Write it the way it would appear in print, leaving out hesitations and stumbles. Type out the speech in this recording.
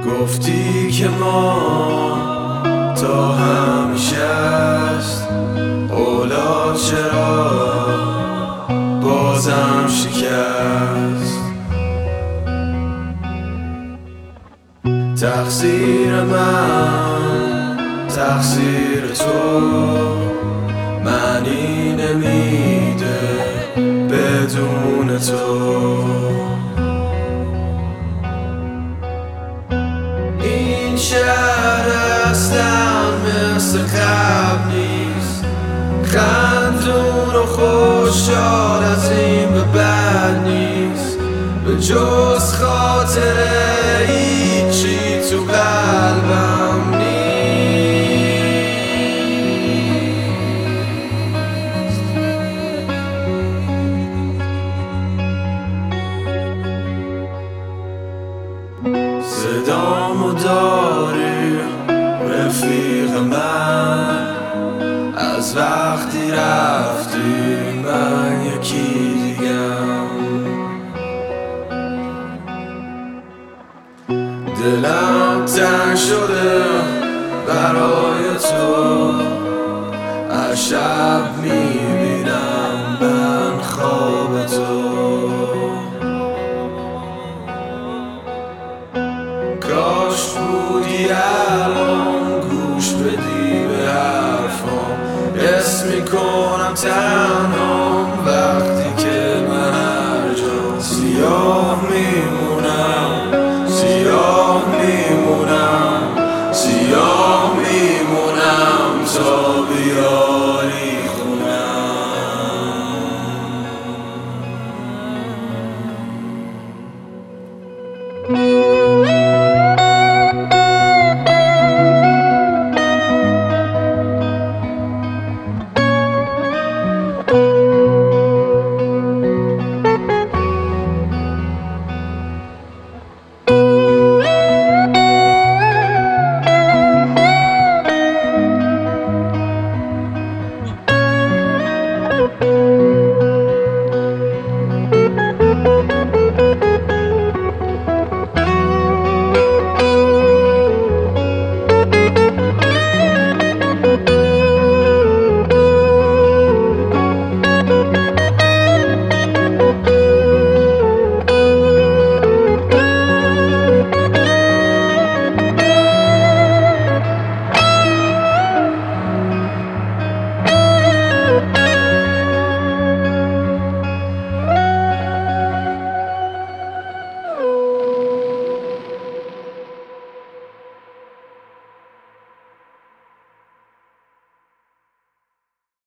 گفتی که ما تا همیشه است، اولا چرا بازم شکست؟ تقصیر من، تقصیر تو، معنی نمیده بدون تو. این شهر اصلا مثل قبل نیست، خندون و خوشحال از این به بد نیست، به جز خاطره هیچی تو قلبم نیست. صدامو داری رفیق من، از وقتی رفتی من یکی دیگم. دلم تنگ شده برای تو، از شب میبینم من خواب تو. کاش بودی الان گوش بدی به حرفام، حس میکنم تنها